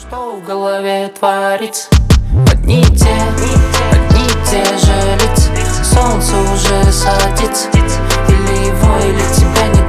Что в голове творится? Одни и те же лица. Солнце уже садится. Или его, или тебя не